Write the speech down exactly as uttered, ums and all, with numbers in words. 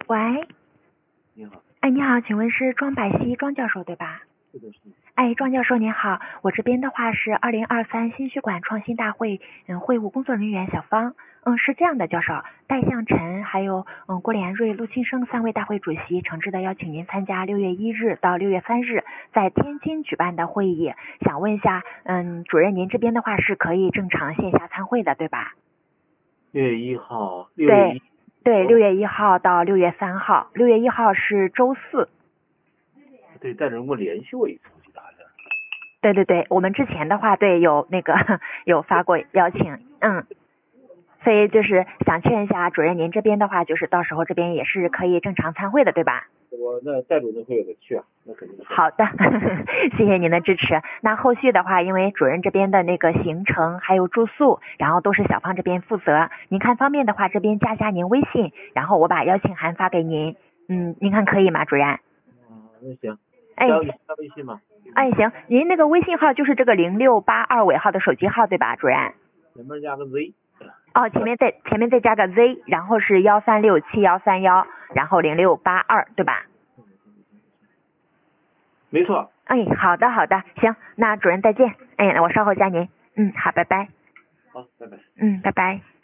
喂， 你好。 哎，你好，请问是庄百熙庄教授对吧？ 是的，是的。 哎，庄教授您好，我这边的话是二零二三心血管创新大会嗯会务工作人员小芳。嗯，是这样的，教授，戴向晨还有嗯郭连瑞、陆庆生三位大会主席诚挚的邀请您参加六月一日到六月三日在天津举办的会议，想问一下，嗯，主任您这边的话是可以正常线下参会的对吧？ 六月一号，六月一。 对，六月一号到六月三号，六月一号是周四。 对，但是我联系我一次，我记得好像。 对对对，我们之前的话，对有那个有发过邀请，嗯，所以就是想确认一下，主任您这边的话，就是到时候这边也是可以正常参会的，对吧？ 我那戴主任会有的去啊，那肯定是。 好的，谢谢您的支持。那后续的话，因为主任这边的那个行程还有住宿，然后都是小芳这边负责。您看方便的话，这边加加您微信，然后我把邀请函发给您。嗯，您看可以吗，主任？ 嗯，那行。 哎， 加微信吗？ 哎，行，您那个微信号就是这个零六八二尾号的手机号对吧，主任？ 前面加个 Z。 哦，前面再前面再加个 Z， 然后是幺三六七幺三幺，然后零六八二，对吧？ 没错。 哎，好的好的，行，那主任再见。哎，我稍后加您。嗯，好，拜拜。 好，拜拜。 嗯，拜拜。